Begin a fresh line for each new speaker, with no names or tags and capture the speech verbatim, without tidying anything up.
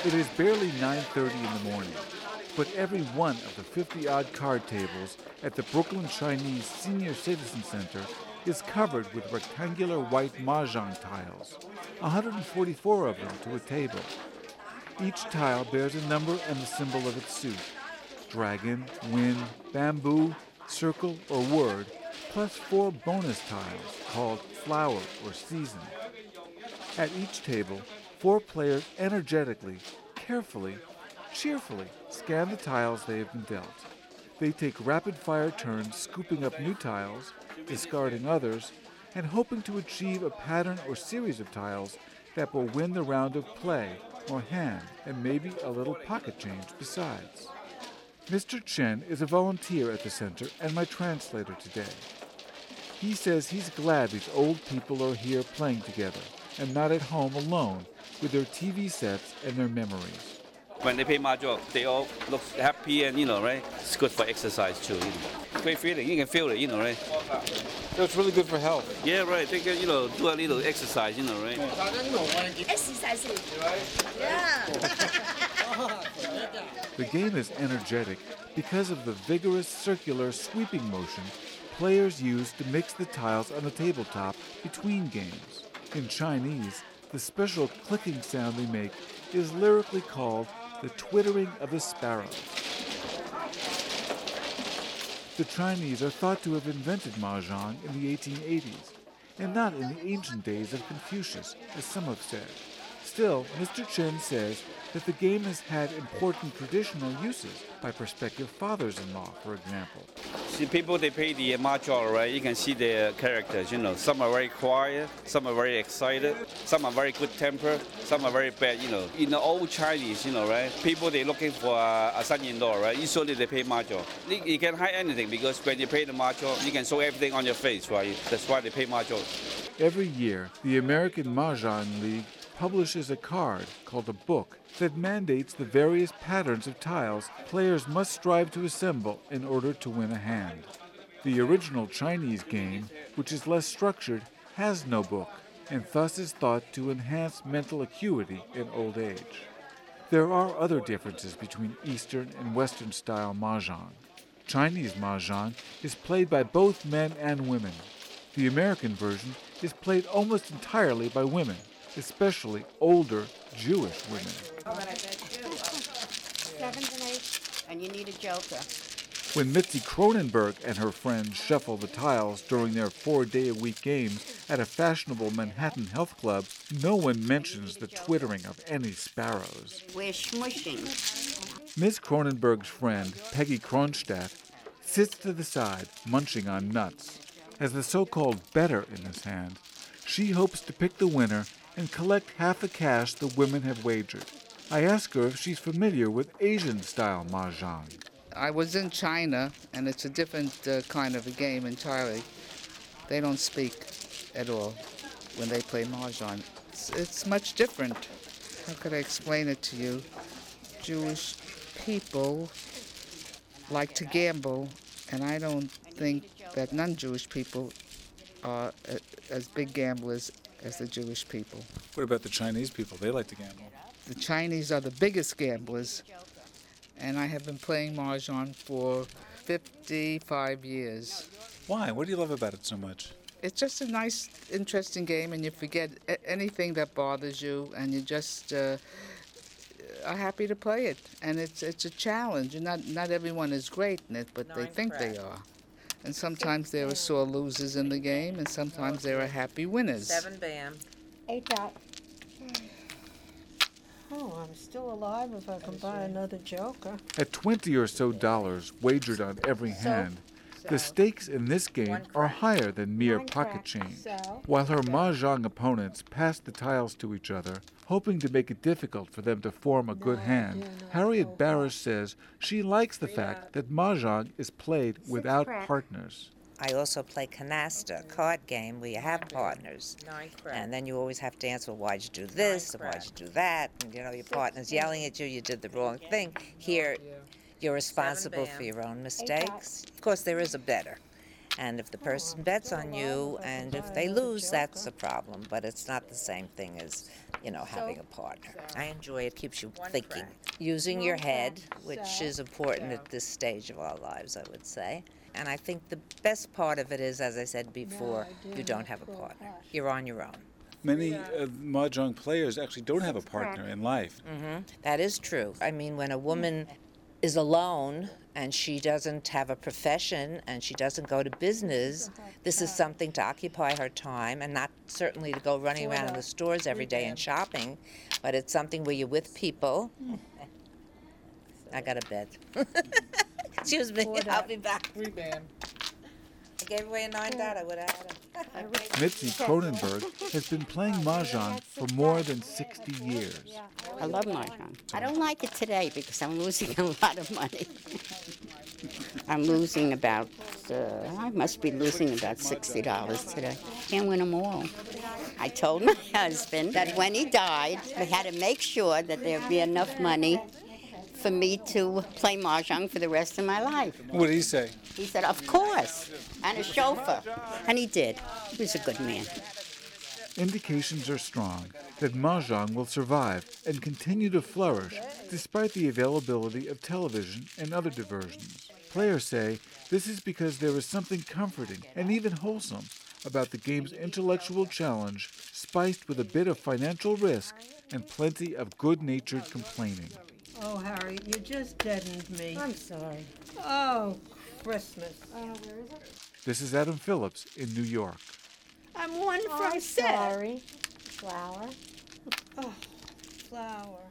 It is barely nine thirty in the morning, but every one of the fifty-odd card tables at the Brooklyn Chinese Senior Citizen Center is covered with rectangular white mahjong tiles, one hundred forty-four of them to a table. Each tile bears a number and the symbol of its suit: dragon, wind, bamboo, circle, or word, plus four bonus tiles called flower or season. At each table, four players energetically, carefully, cheerfully scan the tiles they have been dealt. They take rapid-fire turns scooping up new tiles, discarding others, and hoping to achieve a pattern or series of tiles that will win the round of play or hand, and maybe a little pocket change besides. Mister Chen is a volunteer at the center and my translator today. He says he's glad these old people are here playing together and not at home alone with their T V sets and their memories.
When they play mahjong, they all look happy and, you know, right? It's good for exercise too, you know. Great feeling, you can feel it, you know, right?
So it's really good for health.
Yeah, right. They can, you know, do a little exercise, you know, right?
Exercise. Yeah.
The game is energetic because of the vigorous circular sweeping motion players use to mix the tiles on the tabletop between games. In Chinese, the special clicking sound they make is lyrically called the twittering of the sparrows. The Chinese are thought to have invented mahjong in the eighteen eighties, and not in the ancient days of Confucius, as some have said. Still, Mister Chen says that the game has had important traditional uses by prospective fathers-in-law, for example.
See, people, they play the mahjong, right? You can see their characters, you know. Some are very quiet, some are very excited, some are very good tempered, some are very bad, you know. In the old Chinese, you know, right? People, they're looking for a, a son-in-law, right? Usually they play mahjong. You, you can't hide anything because when you play the mahjong, you can show everything on your face, right? That's why they play mahjong.
Every year, the American Mahjong League publishes a card called a book that mandates the various patterns of tiles players must strive to assemble in order to win a hand. The original Chinese game, which is less structured, has no book, and thus is thought to enhance mental acuity in old age. There are other differences between Eastern and Western style mahjong. Chinese mahjong is played by both men and women. The American version is played almost entirely by women, especially older Jewish women.
Sevens and eights, and you need a joker.
When Mitzi Cronenberg and her friends shuffle the tiles during their four-day-a-week games at a fashionable Manhattan health club, no one mentions the twittering of any sparrows.
We're smushing.
Miss Cronenberg's friend, Peggy Kronstadt, sits to the side, munching on nuts. As the so-called bettor in his hand, she hopes to pick the winner and collect half the cash the women have wagered. I ask her if she's familiar with Asian-style mahjong.
I was in China, and it's a different uh, kind of a game entirely. They don't speak at all when they play mahjong. It's, it's much different. How could I explain it to you? Jewish people like to gamble, and I don't think that non-Jewish people are uh, as big gamblers as the Jewish people.
What about the Chinese people? They like to gamble.
The Chinese are the biggest gamblers, and I have been playing mahjong for fifty-five years.
Why? What do you love about it so much?
It's just a nice, interesting game, and you forget a- anything that bothers you, and you just uh, are happy to play it. And it's it's a challenge. And not not everyone is great in it, but they think they are. And sometimes there are sore losers in the game, and sometimes there are happy winners.
Seven bam.
Eight dot. Oh, I'm still alive if I can buy another joker.
At twenty or so dollars wagered on every hand, the stakes in this game are higher than mere pocket change. While her mahjong opponents pass the tiles to each other, hoping to make it difficult for them to form a good hand, Harriet Barish says she likes the fact that mahjong is played without partners.
I also play canasta, a card game where you have partners. And then you always have to answer, well, why'd you do this, or why'd you do that? And, you know, your partner's yelling at you, you did the wrong thing. Here, you're responsible for your own mistakes. Of course, there is a bettor. And if the person bets on you and if they lose, that's a problem. But it's not the same thing as, you know, having a partner. I enjoy it. Keeps you thinking. Using your head, which is important at this stage of our lives, I would say. And I think the best part of it is, as I said before, you don't have a partner. You're on your own.
Many uh, mahjong players actually don't have a partner in life.
Mm-hmm. That is true. I mean, when a woman is alone and she doesn't have a profession and she doesn't go to business, this is something to occupy her time, and not certainly to go running around in the stores every day and shopping, but it's something where you're with people. I got a bed. Excuse me, I'll be back. I gave away a nine dot, I would have had it.
Mitzi Cronenberg has been playing mahjong for more than sixty years.
I love mahjong. I don't like it today because I'm losing a lot of money. I'm losing about, uh, I must be losing about sixty dollars today. Can't win them all. I told my husband that when he died, we had to make sure that there'd be enough money for me to play mahjong for the rest of my life.
What did he say?
He said, of course, and a chauffeur. And he did. He was a good man.
Indications are strong that mahjong will survive and continue to flourish despite the availability of television and other diversions. Players say this is because there is something comforting and even wholesome about the game's intellectual challenge, spiced with a bit of financial risk and plenty of good-natured complaining.
Oh, Harry, you just deadened me.
I'm sorry.
Oh, Christmas.
Uh, where is it?
This is Adam Phillips in New York.
I'm one
Oh,
from
I'm
set.
sorry. Flower.
Oh, flower.